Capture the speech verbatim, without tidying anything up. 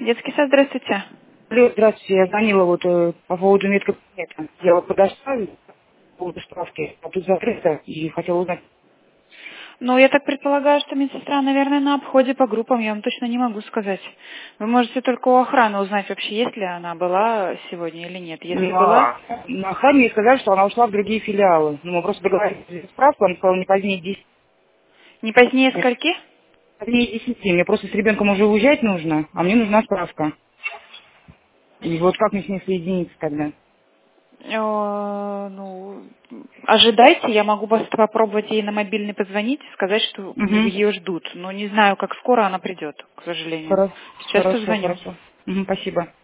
Детский сад, здравствуйте. Алло, здравствуйте, я звонила вот э, по поводу медкабинета. Я вот подошла по поводу справки, а тут закрыто, и хотела узнать. Ну, я так предполагаю, что медсестра, наверное, на обходе по группам, я вам точно не могу сказать. Вы можете только у охраны узнать, вообще есть ли она была сегодня или нет. Если была, На, на охране мне сказали, что она ушла в другие филиалы. Ну, мы просто договорились за справку, она сказала не позднее десяти. не позднее скольки? Позднее десяти. Мне просто с ребенком уже уезжать нужно, а мне нужна справка. И вот как мне с ней соединиться тогда? Э, ну, ожидайте, я могу вас попробовать ей на мобильный позвонить и сказать, что Угу. ее ждут. Но не знаю, как скоро она придет, к сожалению. Хорошо, Сейчас хорошо, позвоню. хорошо. Угу, спасибо.